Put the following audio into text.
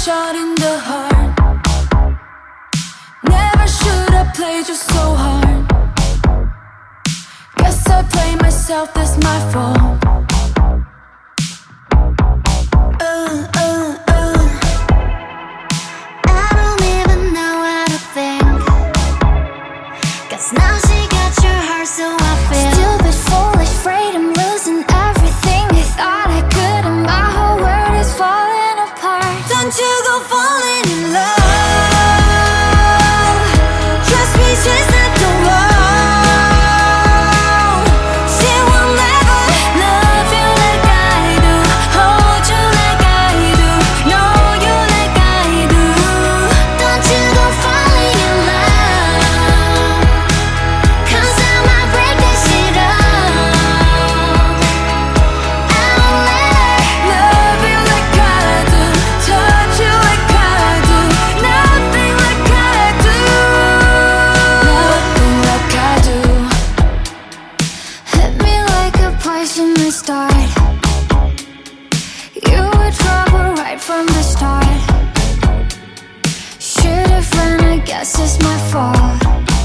shot in the heart. Never should have played you so hard. Guess I blame myself, that's my fault. I don't even know how to think, 'cause now she got your heart, so I feel stupid, foolish, afraid I'm losing everything. I thought I could, and my whole world is falling apart. Don't you go falling in love. Trust me, she's not the one. She will never love you like I do, hold you like I do, know you like I do. Don't you go falling in love, 'cause I might break that shit up. I won't let her Love you like I do, touch you like I do, nothing like I do, nothing like I do. hit me like a poisonous start. You were trouble right from the start. Should've run, I guess it's my fault.